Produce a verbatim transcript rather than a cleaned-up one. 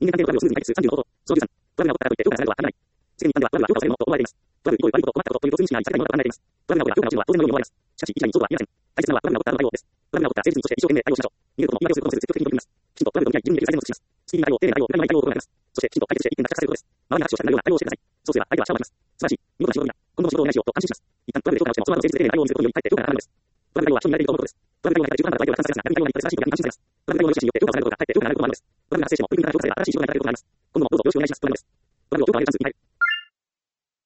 人間関係のトラブルをスムーズに解決するさんじゅうの方法。そのじゅうさん、トラブルが起こったからといって評価されるのは当たり前。世間一般ではトラブルは評価されるものと思われています。トラブルイコール悪いこと、困ったことという共通認識が一切ないものと考えています。トラブルが起こったら評価を落ちるのは当然のように思われます。しかし、一概にそうとは言えません。大切なのはトラブルが起こった後の対応です。トラブルが起こった誠実にとして一生懸命対応しましょう。逃げることも言い訳をすることもせず積極的に取り組みます。きちんとトラブルと向き合い、自分にできる最善を尽くします。スピーディーな対応、丁寧な対応、無駄のない対応を心がけます。そして、きちんと解決して一点脱着させることです。周りが拍手をしたくなるような対応をしてください。そうすれば相手はシャワーをします。素晴らしい。見事な仕事だ。今後の仕事をお願いしようと安心します。一旦トラブルで評価をしても、その後誠実で丁寧な対応をすることにより、かえって評価が上がるのです。トラブル対応は人に慣れていると思うことです。トラブル対応が中途半端な場合では完成されますが、逆に対応がいいと正しいことが安心されます。トラブル対応の良しによって評価をされることがかえって評価が上がることもあるのです。トラブルが発生しても、取り組みから評価された新しい仕事が与えられることもあります。今後もどうぞよろしくお願いします。トラブルです。トラブルを評価を上げるチャンスに入る。